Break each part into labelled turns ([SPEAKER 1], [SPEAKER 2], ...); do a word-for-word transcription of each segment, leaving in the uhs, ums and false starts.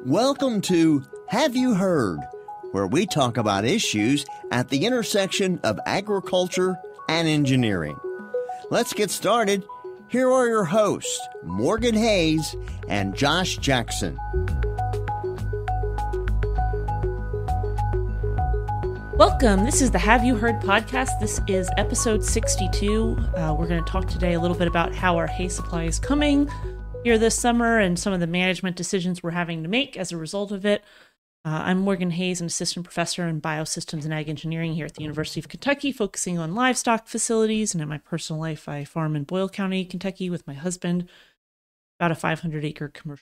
[SPEAKER 1] Welcome to Have You Heard, where we talk about issues at the intersection of agriculture and engineering. Let's get started. Here are your hosts, Morgan Hayes and Josh Jackson.
[SPEAKER 2] Welcome. This is the Have You Heard podcast. This is episode sixty-two. Uh, we're going to talk today a little bit about how our hay supply is coming here this summer and some of the management decisions we're having to make as a result of it. Uh, I'm Morgan Hayes, an assistant professor in biosystems and ag engineering here at the University of Kentucky, focusing on livestock facilities. And in my personal life, I farm in Boyle County, Kentucky with my husband, about a five hundred acre commercial.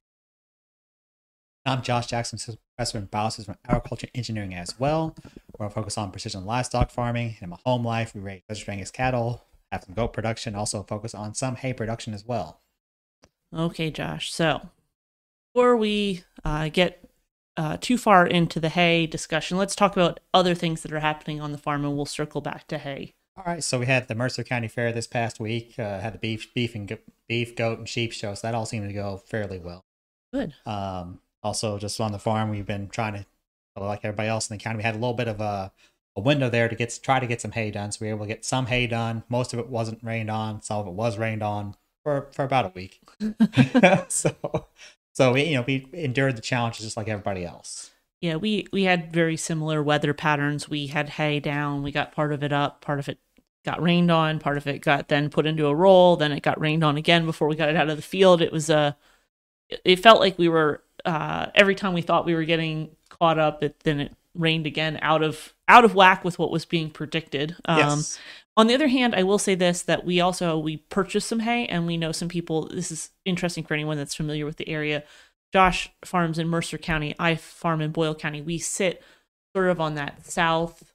[SPEAKER 3] I'm Josh Jackson, assistant professor in biosystems and agriculture engineering as well. We're focused on precision livestock farming. In my home life, we raise vegetarian cattle, have some goat production, also focus on some hay production as well.
[SPEAKER 2] Okay, Josh. So before we uh, get uh, too far into the hay discussion, let's talk about other things that are happening on the farm, and we'll circle back to hay.
[SPEAKER 3] All right. So we had the Mercer County Fair this past week. Uh, had the beef, beef and go- beef, goat, and sheep show. So that all seemed to go fairly well.
[SPEAKER 2] Good.
[SPEAKER 3] Um, also, just on the farm, we've been trying to, like everybody else in the county, we had a little bit of a, a window there to get try to get some hay done. So we were able to get some hay done. Most of it wasn't rained on. Some of it was rained on for for about a week. so, so we you know we endured the challenges just like everybody else.
[SPEAKER 2] Yeah, we we had very similar weather patterns. We had hay down. We got part of it up. Part of it got rained on. Part of it got then put into a roll. Then it got rained on again before we got it out of the field. It was a. It felt like we were. Uh, every time we thought we were getting caught up, it then it rained again out of out of whack with what was being predicted. Um,
[SPEAKER 3] Yes.
[SPEAKER 2] On the other hand, I will say this, that we also, we purchased some hay, and we know some people, this is interesting for anyone that's familiar with the area. Josh farms in Mercer County. I farm in Boyle County. We sit sort of on that south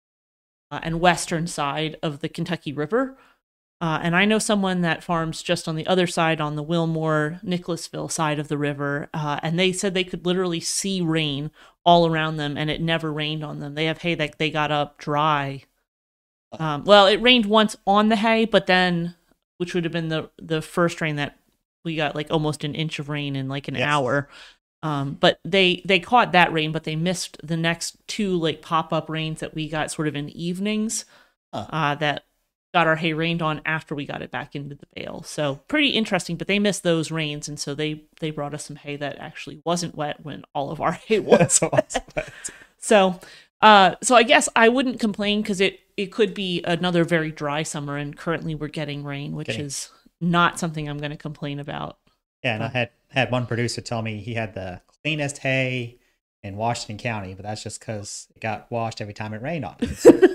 [SPEAKER 2] uh, and western side of the Kentucky River. Uh, and I know someone that farms just on the other side, on the Wilmore, Nicholasville side of the river. Uh, and they said they could literally see rain all around them, and it never rained on them. They have hay that they got up dry. Um, well, it rained once on the hay, but then, which would have been the, the first rain that we got, like almost an inch of rain in like an
[SPEAKER 3] Yes.
[SPEAKER 2] hour. Um, but they, they caught that rain, but they missed the next two like pop-up rains that we got sort of in evenings
[SPEAKER 3] Huh.
[SPEAKER 2] uh, that got our hay rained on after we got it back into the bale. So pretty interesting, but they missed those rains. And so they, they brought us some hay that actually wasn't wet when all of our hay was
[SPEAKER 3] So
[SPEAKER 2] wet. So, uh, so I guess I wouldn't complain, because it, it could be another very dry summer, and currently we're getting rain, which
[SPEAKER 3] Getting-
[SPEAKER 2] is not something I'm going to complain about.
[SPEAKER 3] Yeah, and I had had one producer tell me he had the cleanest hay in Washington County, but that's just because it got washed every time it rained on it.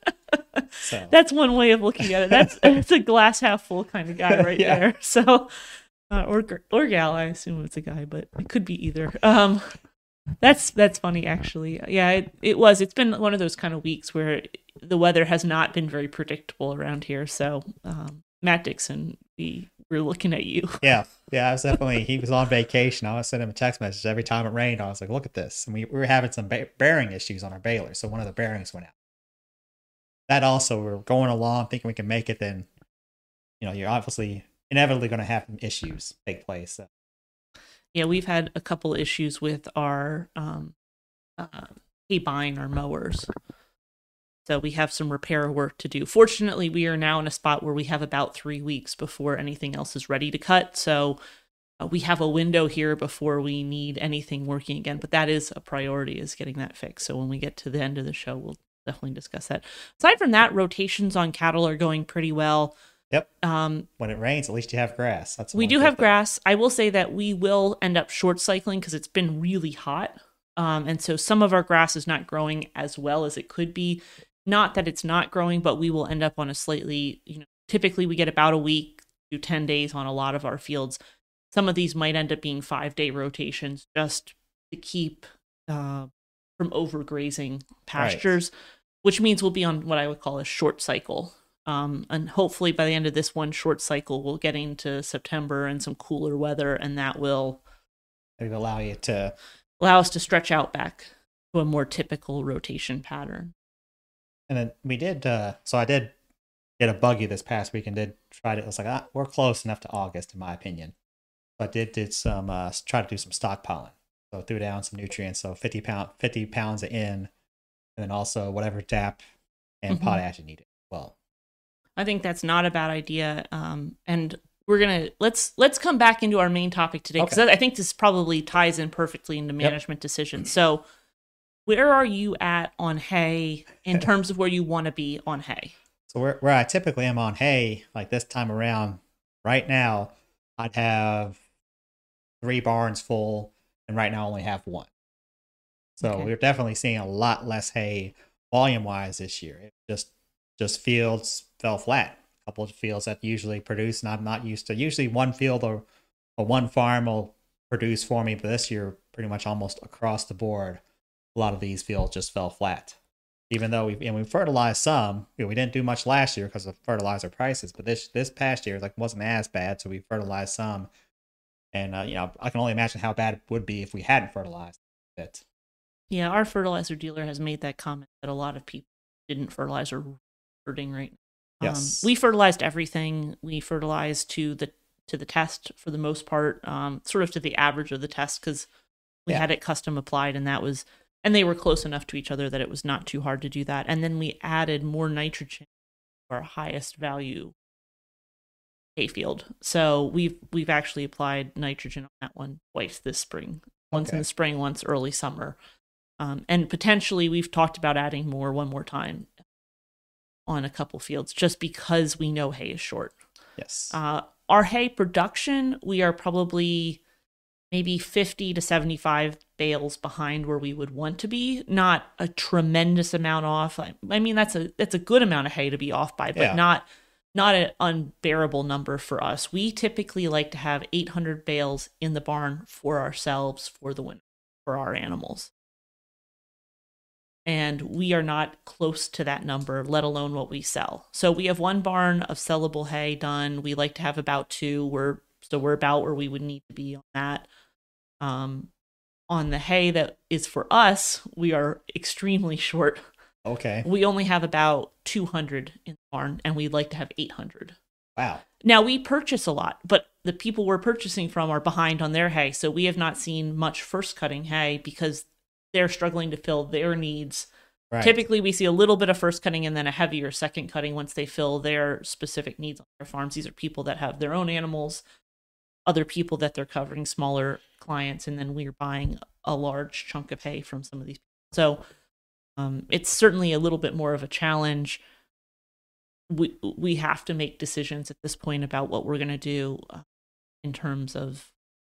[SPEAKER 3] So
[SPEAKER 2] That's one way of looking at it. That's that's a glass half full kind of guy right
[SPEAKER 3] Yeah.
[SPEAKER 2] there. So, uh, or gr- or gal, I assume it's a guy, but it could be either. Um, that's that's funny actually. Yeah, it, it was. It's been one of those kind of weeks where the weather has not been very predictable around here. So, um, Matt Dixon, we we're looking at you.
[SPEAKER 3] yeah, yeah, I was definitely. He was on vacation. I was sending him a text message every time it rained. I was like, "Look at this!" And we, we were having some ba- bearing issues on our baler, so one of the bearings went out. That also, we we're going along thinking we can make it. Then, you know, you're obviously inevitably going to have issues take place. So.
[SPEAKER 2] Yeah, we've had a couple issues with our um, uh, hay buying our mowers. So we have some repair work to do. Fortunately, we are now in a spot where we have about three weeks before anything else is ready to cut. So uh, we have a window here before we need anything working again. But that is a priority, is getting that fixed. So when we get to the end of the show, we'll definitely discuss that. Aside from that, rotations on cattle are going pretty well.
[SPEAKER 3] Yep.
[SPEAKER 2] Um,
[SPEAKER 3] When it rains, at least you have grass. That's the
[SPEAKER 2] we
[SPEAKER 3] one
[SPEAKER 2] do
[SPEAKER 3] good
[SPEAKER 2] have
[SPEAKER 3] thing.
[SPEAKER 2] grass. I will say that we will end up short cycling because it's been really hot. Um, and so some of our grass is not growing as well as it could be. Not that it's not growing, but we will end up on a slightly, you know, typically we get about a week to ten days on a lot of our fields. Some of these might end up being five day rotations just to keep uh, from overgrazing pastures, which means we'll be on what I would call a short cycle. Um, and hopefully by the end of this one short cycle, we'll get into September and some cooler weather, and that will
[SPEAKER 3] It'll allow you to.
[SPEAKER 2] allow us to stretch out back to a more typical rotation pattern.
[SPEAKER 3] And then we did. Uh, so I did get a buggy this past week and did try to. It was like ah, we're close enough to August, in my opinion. But did did some uh, try to do some stockpiling. So threw down some nutrients. So fifty pound, fifty pounds in, and then also whatever D A P and
[SPEAKER 2] Mm-hmm.
[SPEAKER 3] potash you needed. Well,
[SPEAKER 2] I think that's not a bad idea. Um, and we're gonna let's let's come back into our main topic today, because
[SPEAKER 3] Okay.
[SPEAKER 2] I think this probably ties in perfectly into management decisions. So, where are you at on hay in terms of where you want to be on hay?
[SPEAKER 3] So where where I typically am on hay, like this time around, right now, I'd have three barns full, and right now I only have one. So
[SPEAKER 2] Okay.
[SPEAKER 3] we're definitely seeing a lot less hay volume wise this year. It just just fields fell flat. A couple of fields that usually produce, and I'm not used to. Usually one field or, or one farm will produce for me, but this year pretty much almost across the board, a lot of these fields just fell flat. Even though we and we fertilized some, you know, we didn't do much last year because of fertilizer prices, but this this past year like wasn't as bad, so we fertilized some. And uh, you know, I can only imagine how bad it would be if we hadn't fertilized it.
[SPEAKER 2] Yeah, our fertilizer dealer has made that comment that a lot of people didn't fertilize or hurting right now.
[SPEAKER 3] Yes.
[SPEAKER 2] Um, we fertilized everything. We fertilized to the to the test for the most part, um, sort of to the average of the test, because we
[SPEAKER 3] Yeah.
[SPEAKER 2] had it custom applied, and that was and they were close enough to each other that it was not too hard to do that. And then we added more nitrogen to our highest value hayfield. So we've we've actually applied nitrogen on that one twice this spring. Once in
[SPEAKER 3] Okay.
[SPEAKER 2] the spring, once early summer. Um, and potentially we've talked about adding more one more time on a couple fields, just because we know hay is short.
[SPEAKER 3] Yes.
[SPEAKER 2] Uh, our hay production, we are probably maybe fifty to seventy-five bales behind where we would want to be. Not a tremendous amount off. I, I mean, that's a that's a good amount of hay to be off by, but
[SPEAKER 3] Yeah.
[SPEAKER 2] not not an unbearable number for us. We typically like to have eight hundred bales in the barn for ourselves for the winter, for our animals. And we are not close to that number, let alone what we sell. So we have one barn of sellable hay done. We like to have about two. We're so we're about where we would need to be on that. Um, on the hay that is for us, we are extremely short.
[SPEAKER 3] Okay.
[SPEAKER 2] We only have about two hundred in the barn, and we'd like to have eight hundred.
[SPEAKER 3] Wow.
[SPEAKER 2] Now, we purchase a lot, but the people we're purchasing from are behind on their hay. So we have not seen much first cutting hay because they're struggling to fill their needs.
[SPEAKER 3] Right.
[SPEAKER 2] Typically, we see a little bit of first cutting and then a heavier second cutting once they fill their specific needs on their farms. These are people that have their own animals, other people that they're covering, smaller clients, and then we're buying a large chunk of hay from some of these people. So um, it's certainly a little bit more of a challenge. We we have to make decisions at this point about what we're going to do uh, in terms of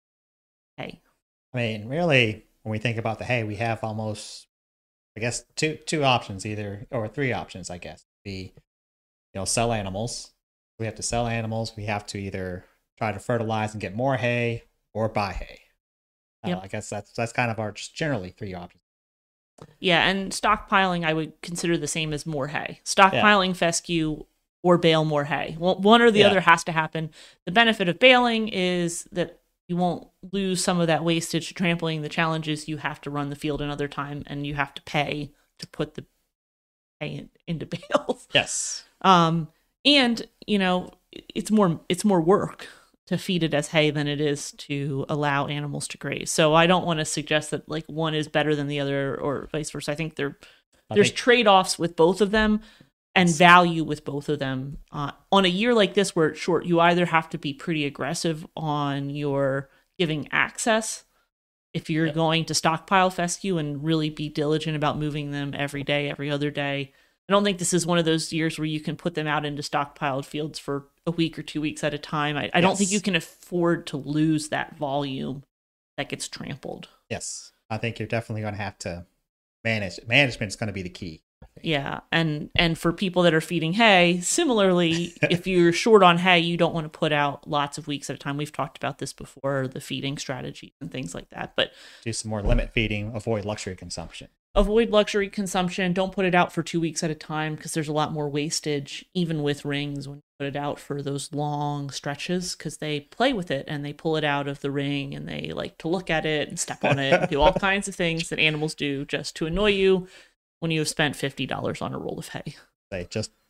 [SPEAKER 2] hay.
[SPEAKER 3] I mean, really, when we think about the hay, we have almost, I guess, two two options, either or three options, I guess. Be, you know, sell animals. We have to sell animals. We have to either try to fertilize and get more hay, or buy hay. Uh,
[SPEAKER 2] Yep.
[SPEAKER 3] I guess that's that's kind of our just generally three options.
[SPEAKER 2] Yeah, and stockpiling I would consider the same as more hay. Stockpiling fescue or bale more hay. Well, one or the
[SPEAKER 3] Yeah.
[SPEAKER 2] other has to happen. The benefit of baling is that you won't lose some of that wastage to trampling. The challenge is you have to run the field another time, and you have to pay to put the hay in, into bales.
[SPEAKER 3] Yes.
[SPEAKER 2] Um, and you know, it's more it's more work to feed it as hay than it is to allow animals to graze. So I don't want to suggest that like one is better than the other or vice versa. I think there
[SPEAKER 3] I
[SPEAKER 2] there's
[SPEAKER 3] think-
[SPEAKER 2] trade-offs with both of them and value with both of them. Uh, on a year like this where it's short, you either have to be pretty aggressive on your giving access if you're
[SPEAKER 3] Yep.
[SPEAKER 2] going to stockpile fescue and really be diligent about moving them every day, every other day. I don't think this is one of those years where you can put them out into stockpiled fields for a week or two weeks at a time. I, I don't think
[SPEAKER 3] Yes.
[SPEAKER 2] you can afford to lose that volume that gets trampled.
[SPEAKER 3] Yes. I think you're definitely going to have to manage. Management is going to be the key.
[SPEAKER 2] Yeah, and and for people that are feeding hay, similarly, if you're short on hay, you don't want to put out lots of weeks at a time. We've talked about this before, the feeding strategy and things like that. But
[SPEAKER 3] Do some more limit feeding, avoid luxury consumption.
[SPEAKER 2] avoid luxury consumption. Don't put it out for two weeks at a time because there's a lot more wastage, even with rings, when you put it out for those long stretches, because they play with it and they pull it out of the ring and they like to look at it and step on it and do all kinds of things that animals do just to annoy you when you have spent fifty dollars on a roll of hay.
[SPEAKER 3] They just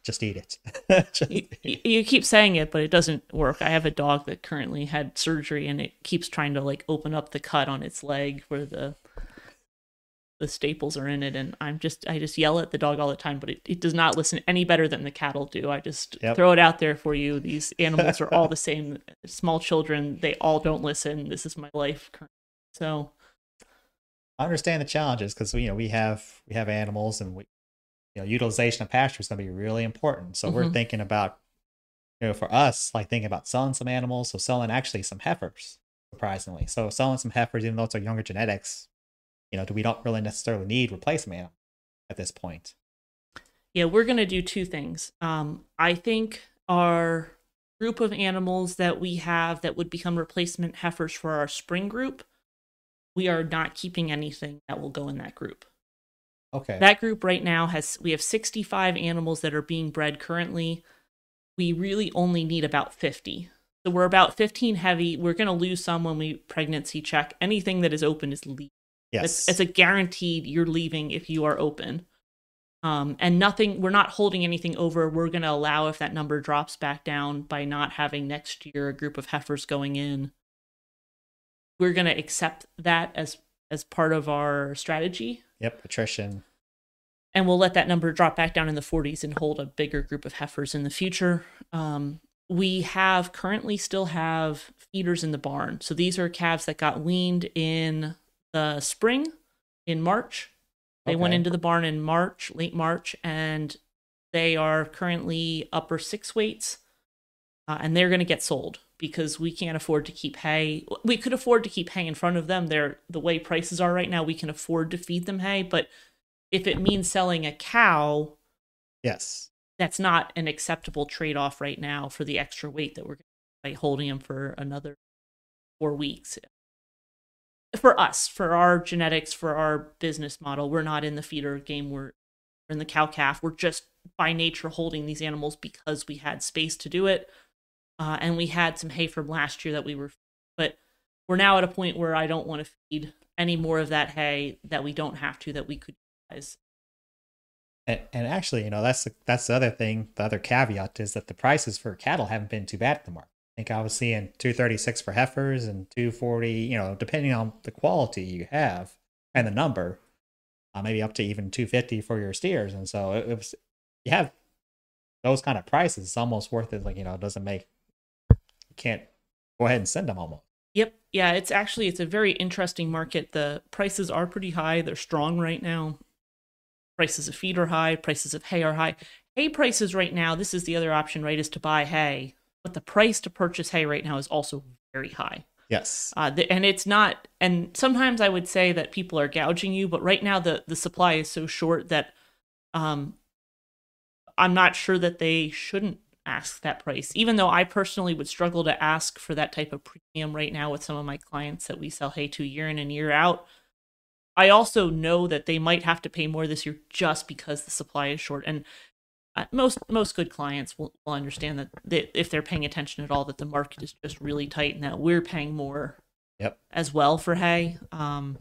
[SPEAKER 3] just eat it. Just
[SPEAKER 2] You,
[SPEAKER 3] eat it.
[SPEAKER 2] you keep saying it, but it doesn't work. I have a dog that currently had surgery, and it keeps trying to like open up the cut on its leg where the the staples are in it, and I'm just I just yell at the dog all the time, but it, it does not listen any better than the cattle do. I just
[SPEAKER 3] Yep.
[SPEAKER 2] throw it out there for you. These animals are all the same. Small children, they all don't listen. This is my life currently. So
[SPEAKER 3] I understand the challenges because you know we have we have animals, and we you know utilization of pasture is going to be really important. So we're
[SPEAKER 2] Mhm.
[SPEAKER 3] thinking about you know for us like thinking about selling some animals, so selling actually some heifers, surprisingly. So selling some heifers, even though it's our younger genetics, you know, we don't really necessarily need replacement animals at this point.
[SPEAKER 2] yeah, we're gonna do two things. Um, I think our group of animals that we have that would become replacement heifers for our spring group, we are not keeping anything that will go in that group.
[SPEAKER 3] Okay.
[SPEAKER 2] That group right now has we have sixty-five animals that are being bred currently. We really only need about fifty. So we're about fifteen heavy. We're going to lose some when we pregnancy check. Anything that is open is leaving.
[SPEAKER 3] yes.
[SPEAKER 2] It's, it's a guaranteed you're leaving if you are open. Um, and nothing, we're not holding anything over. We're going to allow if that number drops back down by not having next year a group of heifers going in. We're going to accept that as as part of our strategy.
[SPEAKER 3] Yep. Attrition.
[SPEAKER 2] And we'll let that number drop back down in the forties and hold a bigger group of heifers in the future. Um, we have currently still have feeders in the barn. So these are calves that got weaned in the spring, in March. They went
[SPEAKER 3] Okay.
[SPEAKER 2] into the barn in March, late March, and they are currently upper six weights, uh, and they're going to get sold because we can't afford to keep hay. We could afford to keep hay in front of them. They're the way prices are right now. We can afford to feed them hay, but if it means selling a cow,
[SPEAKER 3] Yes.
[SPEAKER 2] that's not an acceptable trade-off right now for the extra weight that we're by holding them for another four weeks. For us, for our genetics, for our business model, we're not in the feeder game. We're in the cow-calf. We're just by nature holding these animals because we had space to do it, uh, and we had some hay from last year that we were. But we're now at a point where I don't want to feed any more of that hay that we don't have to, that we could utilize.
[SPEAKER 3] And, and actually, you know, that's the, that's the other thing. The other caveat is that the prices for cattle haven't been too bad at the market. I think I was seeing two thirty-six for heifers and two forty, you know, depending on the quality you have and the number, uh, maybe up to even two fifty for your steers. And so it, it was, you have those kind of prices, it's almost worth it. Like, you know, it doesn't make, you can't go ahead and send them almost.
[SPEAKER 2] Yep. Yeah, it's actually, it's a very interesting market. The prices are pretty high. They're strong right now. Prices of feed are high. Prices of hay are high. Hay prices right now, this is the other option, right, is to buy hay. But the price to purchase hay right now is also very high.
[SPEAKER 3] Yes.
[SPEAKER 2] Uh, the, and it's not, and sometimes I would say that people are gouging you, but right now the, the supply is so short that um, I'm not sure that they shouldn't ask that price, even though I personally would struggle to ask for that type of premium right now with some of my clients that we sell hay to year in and year out. I also know that they might have to pay more this year just because the supply is short. And uh, most most good clients will, will understand that they, if they're paying attention at all, that the market is just really tight and that we're paying more
[SPEAKER 3] Yep.
[SPEAKER 2] as well for hay. Um,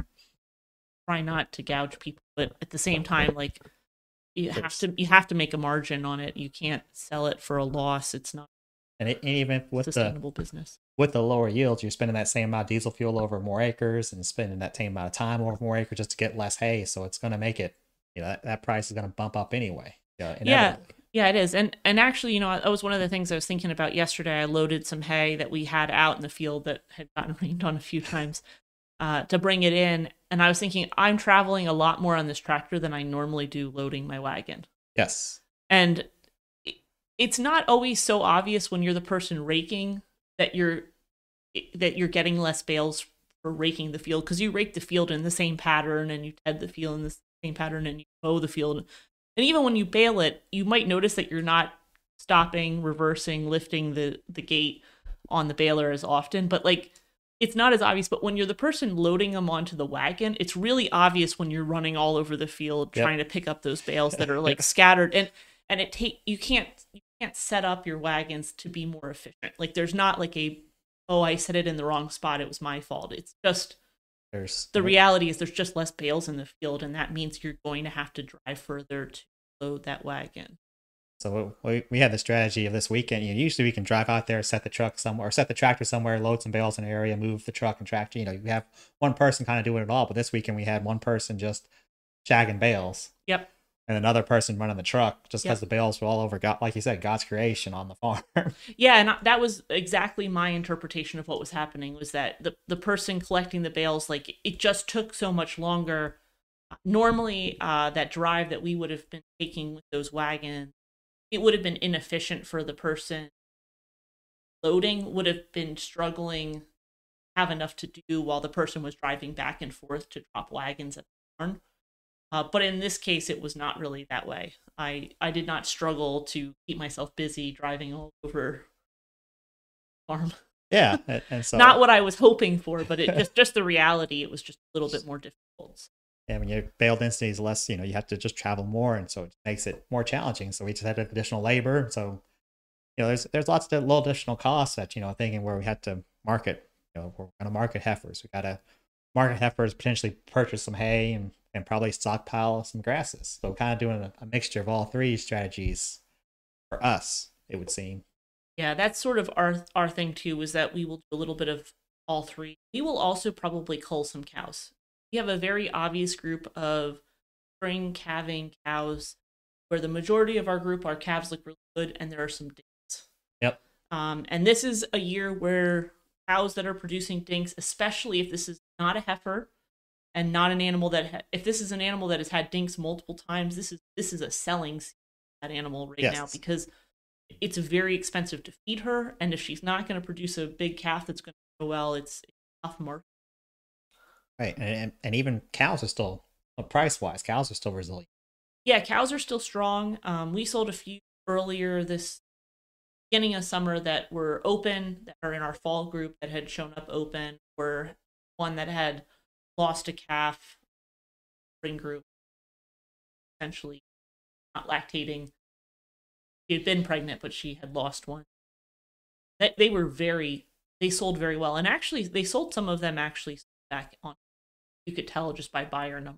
[SPEAKER 2] try not to gouge people, but at the same time, like you have to you have to make a margin on it. You can't sell it for a loss. It's not
[SPEAKER 3] And, it, and even
[SPEAKER 2] a
[SPEAKER 3] with the
[SPEAKER 2] sustainable business.
[SPEAKER 3] with the lower yields, you're spending that same amount of diesel fuel over more acres and spending that same amount of time over more acres just to get less hay. So it's going to make it, you know, that, that price is going to bump up anyway. Yeah,
[SPEAKER 2] Yeah, yeah, it is. And and actually, you know, that was one of the things I was thinking about yesterday. I loaded some hay that we had out in the field that had gotten rained on a few times uh, to bring it in. And I was thinking, I'm traveling a lot more on this tractor than I normally do loading my wagon.
[SPEAKER 3] Yes.
[SPEAKER 2] And it's not always so obvious when you're the person raking that you're that you're getting less bales for raking the field, because you rake the field in the same pattern and you ted the field in the same pattern and you mow the field. And even when you bale it, you might notice that you're not stopping, reversing, lifting the, the gate on the baler as often. But like, it's not as obvious. But when you're the person loading them onto the wagon, it's really obvious when you're running all over the field
[SPEAKER 3] Yep.
[SPEAKER 2] trying to pick up those bales that are like scattered. And and it take you can't you can't set up your wagons to be more efficient. Like there's not like a, oh, I set it in the wrong spot, it was my fault. It's just
[SPEAKER 3] There's
[SPEAKER 2] the reality is there's just less bales in the field, and that means you're going to have to drive further to load that wagon.
[SPEAKER 3] So we, we had the strategy of this weekend. You know, usually we can drive out there, set the truck somewhere, or set the tractor somewhere, load some bales in an area, move the truck and tractor. You know, you have one person kind of doing it all. But this weekend we had one person just shagging bales.
[SPEAKER 2] Yep.
[SPEAKER 3] And another person running the truck just because
[SPEAKER 2] Yep.
[SPEAKER 3] the bales were all over, God, like you said, God's creation on the farm.
[SPEAKER 2] Yeah, and that was exactly my interpretation of what was happening, was that the, the person collecting the bales, like, it just took so much longer. Normally, uh, that drive that we would have been taking with those wagons, it would have been inefficient for the person loading, would have been struggling, have enough to do while the person was driving back and forth to drop wagons at the barn. Uh, but in this case, it was not really that way. I, I did not struggle to keep myself busy driving all over the farm.
[SPEAKER 3] Yeah. And, and so
[SPEAKER 2] Not what I was hoping for, but it just, just the reality, it was just a little bit more difficult.
[SPEAKER 3] yeah, when your bale density is less, you know, you have to just travel more. And so it makes it more challenging. So we just had additional labor. So, you know, there's there's lots of little additional costs that, you know, thinking where we had to market, you know, we're going to market heifers. We got to market heifers, potentially purchase some hay and, and probably stockpile some grasses. So kind of doing a, a mixture of all three strategies for us, it would seem.
[SPEAKER 2] Yeah, that's sort of our our thing too, is that we will do a little bit of all three. We will also probably cull some cows. We have a very obvious group of spring calving cows where the majority of our group, our calves look really good, and there are some dinks.
[SPEAKER 3] Yep.
[SPEAKER 2] Um, and this is a year where cows that are producing dinks, especially if this is not a heifer and not an animal that, ha- if this is an animal that has had dinks multiple times, this is this is a selling season for that animal right
[SPEAKER 3] Yes.
[SPEAKER 2] now, because it's very expensive to feed her, and if she's not going to produce a big calf that's going to go well, it's, it's a tough market.
[SPEAKER 3] Right. And, and, and even cows are still, well, price-wise, cows are still resilient.
[SPEAKER 2] Yeah, cows are still strong. Um, we sold a few earlier this beginning of summer that were open, that are in our fall group that had shown up open, or one that had lost a calf, spring group, essentially not lactating. She had been pregnant, but she had lost one. They, they were very, they sold very well. And actually, they sold some of them actually back on. You could tell just by buyer number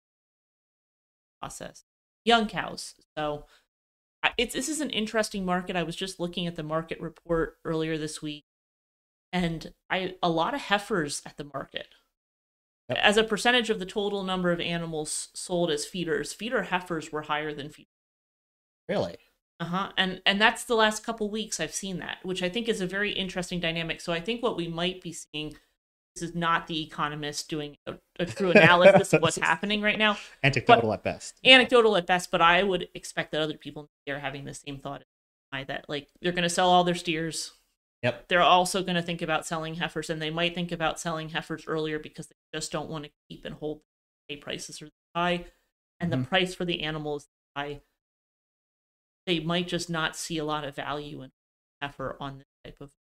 [SPEAKER 2] process. Young cows. So it's this is an interesting market. I was just looking at the market report earlier this week, and I a lot of heifers at the market.
[SPEAKER 3] Yep.
[SPEAKER 2] As a percentage of the total number of animals sold as feeders, feeder heifers were higher than feeders.
[SPEAKER 3] Really?
[SPEAKER 2] Uh-huh. And and that's the last couple weeks I've seen that, which I think is a very interesting dynamic. So I think what we might be seeing, this is not the economist doing a, a true analysis of what's happening right now.
[SPEAKER 3] Anecdotal
[SPEAKER 2] But-
[SPEAKER 3] at best.
[SPEAKER 2] Anecdotal at best, but I would expect that other people are having the same thought as I, that like they're going to sell all their steers.
[SPEAKER 3] Yep.
[SPEAKER 2] They're also going to think about selling heifers, and they might think about selling heifers earlier because they just don't want to keep and hold hay prices are high, and
[SPEAKER 3] Mhm.
[SPEAKER 2] the price for the animal is high. They might just not see a lot of value in heifer on this type of.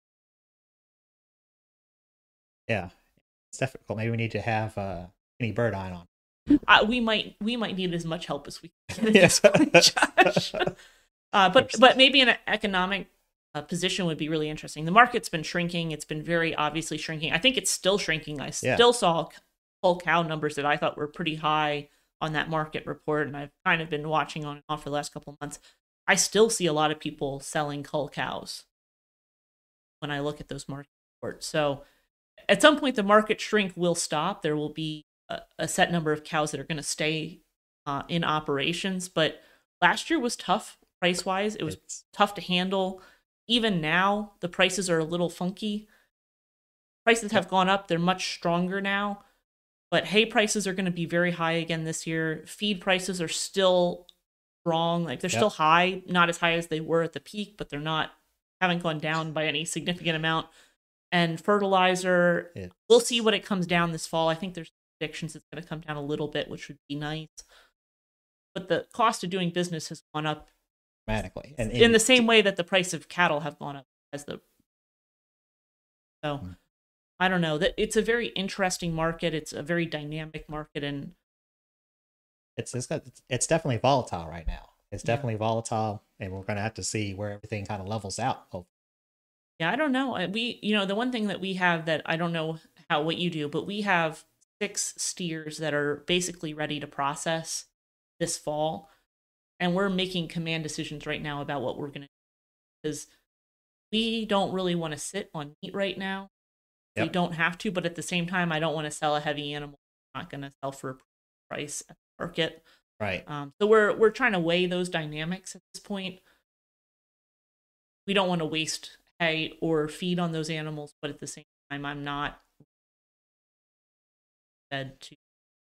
[SPEAKER 3] Yeah. It's difficult. Maybe we need to have uh, Kenny Burdine on.
[SPEAKER 2] Uh, we might we might need as much help as we can at
[SPEAKER 3] Yes.
[SPEAKER 2] this point, Josh. Uh, but but maybe an economic uh, position would be really interesting. The market's been shrinking. It's been very obviously shrinking. I think it's still shrinking. I
[SPEAKER 3] Yeah.
[SPEAKER 2] still saw whole cow numbers that I thought were pretty high on that market report, and I've kind of been watching on and off for the last couple of months. I still see a lot of people selling cull cows when I look at those market reports. So at some point, the market shrink will stop. There will be a, a set number of cows that are going to stay uh, in operations. But last year was tough price-wise. It was
[SPEAKER 3] It's-
[SPEAKER 2] tough to handle. Even now, the prices are a little funky. Prices have gone up. They're much stronger now. But hay prices are going to be very high again this year. Feed prices are still strong. Like they're
[SPEAKER 3] Yep.
[SPEAKER 2] still high, not as high as they were at the peak, but they're not, haven't gone down by any significant amount. And fertilizer,
[SPEAKER 3] it's-
[SPEAKER 2] we'll see what it comes down this fall. I think there's predictions it's going to come down a little bit, which would be nice. But the cost of doing business has gone up
[SPEAKER 3] dramatically. And
[SPEAKER 2] in the same way that the price of cattle have gone up as the. So,
[SPEAKER 3] Hmm.
[SPEAKER 2] I don't know. That it's a very interesting market. It's a very dynamic market, and
[SPEAKER 3] it's it's, got, it's definitely volatile right now. It's
[SPEAKER 2] Yeah.
[SPEAKER 3] definitely volatile, and we're going to have to see where everything kind of levels out. Hopefully.
[SPEAKER 2] yeah, I don't know. I- We, you know, the one thing that we have that I don't know how what you do, but we have six steers that are basically ready to process this fall. and we're making command decisions right now about what we're going to do, because we don't really want to sit on meat right now. Yep. We don't have to, but at the same time, I don't want to sell a heavy animal I'm not going to sell for a price at the market.
[SPEAKER 3] Right.
[SPEAKER 2] Um, so we're we're trying to weigh those dynamics at this point. We don't want to waste hay or feed on those animals, but at the same time, I'm not fed to,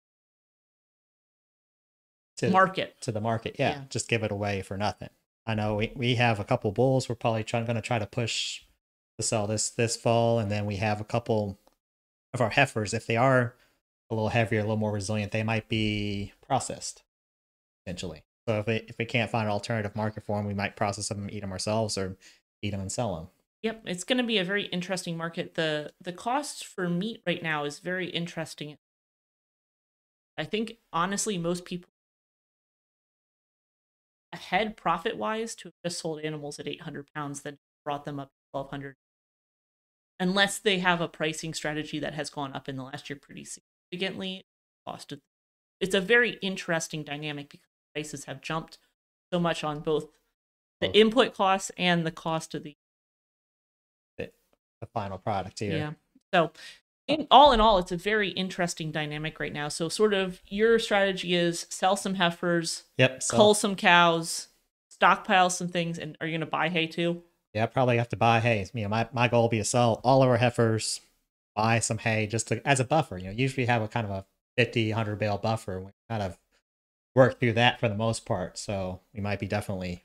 [SPEAKER 2] to market
[SPEAKER 3] to the market. Yeah, yeah, just give it away for nothing. I know we, we have a couple bulls. We're probably trying going to try to push to sell this this fall, and then we have a couple of our heifers. If they are a little heavier, a little more resilient, they might be processed eventually. So if we, if we can't find an alternative market for them, we might process them and eat them ourselves, or eat them and sell them.
[SPEAKER 2] Yep, it's going to be a very interesting market. The the cost for meat right now is very interesting. I think, honestly, most people ahead profit-wise to have just sold animals at eight hundred pounds than brought them up to twelve hundred. Unless they have a pricing strategy that has gone up in the last year pretty significantly. Cost of, it's a very interesting dynamic because prices have jumped so much on both the both. input costs and the cost of the
[SPEAKER 3] the final product here.
[SPEAKER 2] Yeah. So in all in all, it's a very interesting dynamic right now. So sort of your strategy is sell some heifers,
[SPEAKER 3] yep, so.
[SPEAKER 2] cull some cows, stockpile some things, and are you going to buy hay too?
[SPEAKER 3] Yeah, I probably have to buy hay. You know, my, my goal will be to sell all of our heifers, buy some hay just to, as a buffer. You know, usually have a kind of a fifty, one hundred bale buffer. We kind of work through that for the most part. So we might be definitely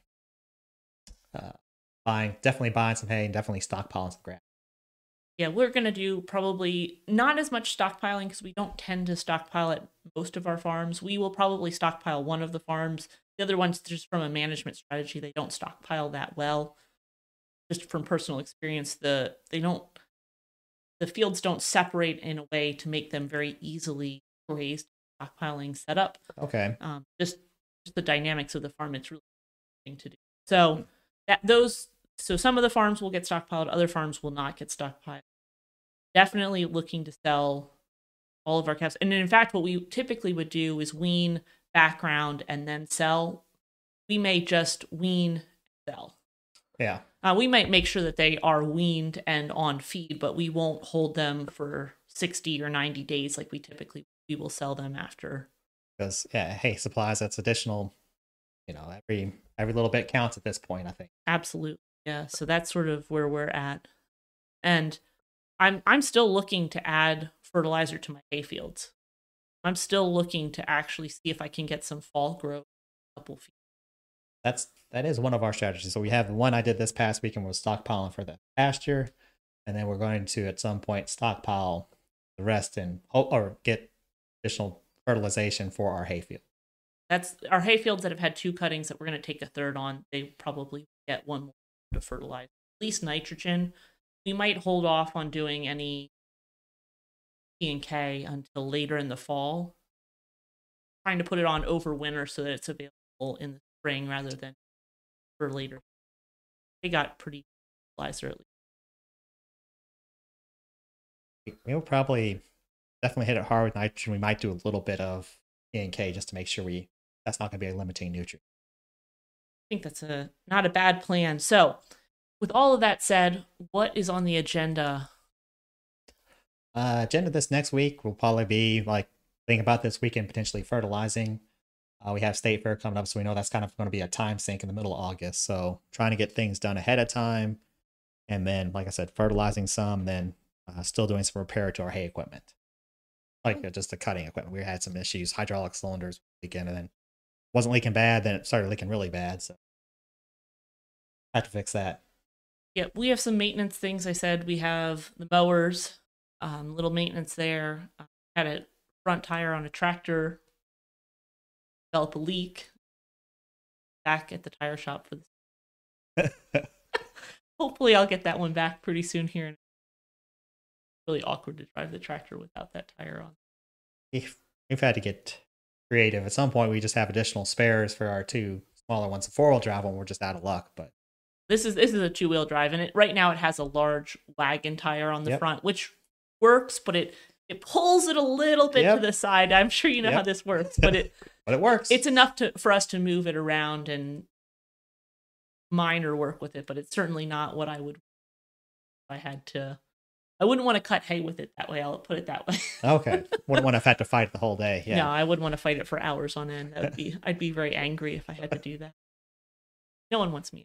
[SPEAKER 3] uh, buying, definitely buying some hay and definitely stockpiling some grass.
[SPEAKER 2] Yeah, we're going to do probably not as much stockpiling because we don't tend to stockpile at most of our farms. We will probably stockpile one of the farms. The other ones, just from a management strategy, they don't stockpile that well. Just from personal experience, the they don't the fields don't separate in a way to make them very easily grazed. Stockpiling setup.
[SPEAKER 3] Okay.
[SPEAKER 2] Um, just just the dynamics of the farm, it's really interesting to do. So that those so some of the farms will get stockpiled, other farms will not get stockpiled. Definitely looking to sell all of our calves. And in fact, what we typically would do is wean, background, and then sell. We may just wean and sell.
[SPEAKER 3] Yeah.
[SPEAKER 2] Uh, we might make sure that they are weaned and on feed, but we won't hold them for sixty or ninety days like we typically we will sell them after.
[SPEAKER 3] Because, yeah, hay supplies, that's additional, you know, every every little bit counts at this point, I think.
[SPEAKER 2] Absolutely. Yeah. So that's sort of where we're at. And I'm I'm still looking to add fertilizer to my hay fields. I'm still looking to actually see if I can get some fall growth a couple feet.
[SPEAKER 3] That's that is one of our strategies. So we have the one I did this past weekend was stockpiling for the pasture, and then we're going to at some point stockpile the rest and or get additional fertilization for our hay field.
[SPEAKER 2] That's our hay fields that have had two cuttings that we're going to take a third on. They probably get one more to fertilize, at least nitrogen. We might hold off on doing any P and K until later in the fall, trying to put it on over winter so that it's available in the spring rather than for later. They got pretty fertilizer at least.
[SPEAKER 3] We'll probably definitely hit it hard with nitrogen. We might do a little bit of P and K just to make sure we that's not going to be a limiting nutrient.
[SPEAKER 2] I think that's a not a bad plan. So, with all of that said, what is on the agenda?
[SPEAKER 3] Uh, agenda this next week will probably be like think about this weekend potentially fertilizing. Uh, we have State Fair coming up, so we know that's kind of going to be a time sink in the middle of August. So trying to get things done ahead of time, and then, like I said, fertilizing some, then uh, still doing some repair to our hay equipment, like uh, just the cutting equipment. We had some issues, hydraulic cylinders leaking, and then wasn't leaking bad, then it started leaking really bad. So had to fix that.
[SPEAKER 2] Yeah, we have some maintenance things. I said we have the mowers, um, little maintenance there. Uh, had a front tire on a tractor. Develop a leak. Back at the tire shop for this. Hopefully, I'll get that one back pretty soon here. It's really awkward to drive the tractor without that tire on.
[SPEAKER 3] We've, we've had to get creative. At some point, we just have additional spares for our two smaller ones. The four-wheel drive one, we're just out of luck. But
[SPEAKER 2] this is this is a two-wheel drive, and it right now it has a large wagon tire on the
[SPEAKER 3] yep.
[SPEAKER 2] front, which works, but it it pulls it a little bit
[SPEAKER 3] yep.
[SPEAKER 2] to the side. I'm sure you know
[SPEAKER 3] yep.
[SPEAKER 2] how this works, but it
[SPEAKER 3] But it works.
[SPEAKER 2] It's enough to for us to move it around and mine or work with it, but it's certainly not what I would if I had to. I wouldn't want to cut hay with it that way. I'll put it that way.
[SPEAKER 3] Okay. Wouldn't want to have had to fight the whole day. Yeah.
[SPEAKER 2] No, I wouldn't want to fight it for hours on end. That would be I'd be very angry if I had to do that. No one wants me.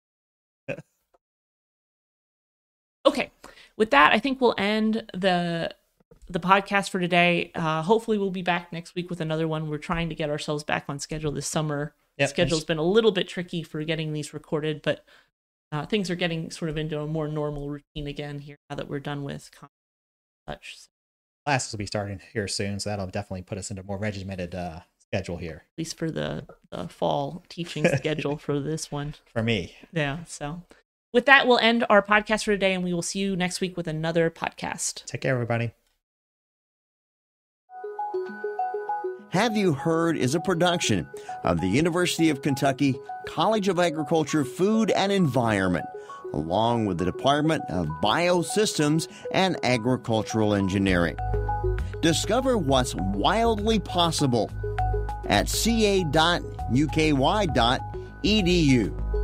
[SPEAKER 2] Okay. With that, I think we'll end the the podcast for today. Uh, hopefully we'll be back next week with another one. We're trying to get ourselves back on schedule this summer.
[SPEAKER 3] Yep.
[SPEAKER 2] Schedule's been a little bit tricky for getting these recorded, but uh, things are getting sort of into a more normal routine again here now that we're done with such. So,
[SPEAKER 3] classes will be starting here soon, so that'll definitely put us into a more regimented uh, schedule here.
[SPEAKER 2] At least for the, the fall teaching schedule for this one.
[SPEAKER 3] For me.
[SPEAKER 2] Yeah, so with that, we'll end our podcast for today, and we will see you next week with another podcast.
[SPEAKER 3] Take care, everybody.
[SPEAKER 1] Have You Heard is a production of the University of Kentucky College of Agriculture, Food and Environment, along with the Department of Biosystems and Agricultural Engineering. Discover what's wildly possible at c a dot u k y dot e d u.